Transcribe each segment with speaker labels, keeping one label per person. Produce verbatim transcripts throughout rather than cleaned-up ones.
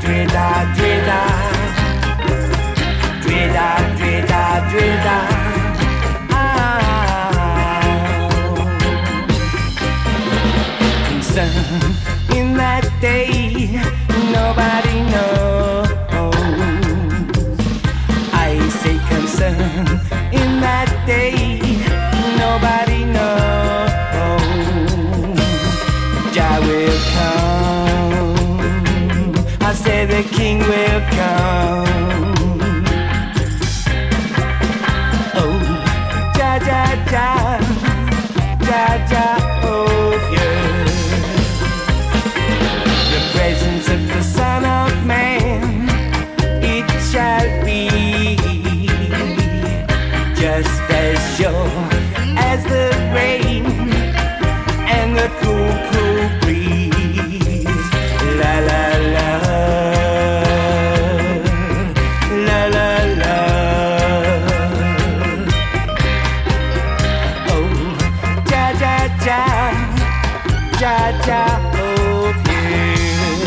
Speaker 1: Dreda, Dreda, Dreda, Dreda, Dreda. Concern in that day, nobody knows. I say concern in that day, nobody knows. Jah will come. I say the King will come. Oh, Jah, Jah, Jah, Jah, Jah, oh yeah. The presence of the Son of Man, it shall be just as sure as the rain and the cool, cool breeze. La la la, la la la. Oh, Jah, Jah, Jah, Jah, Jah, oh yeah.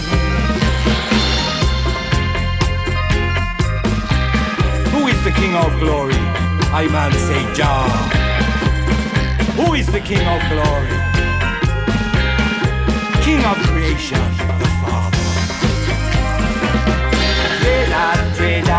Speaker 1: Who is the King of Glory? I man say Jah. Who is the King of Glory? King of creation, the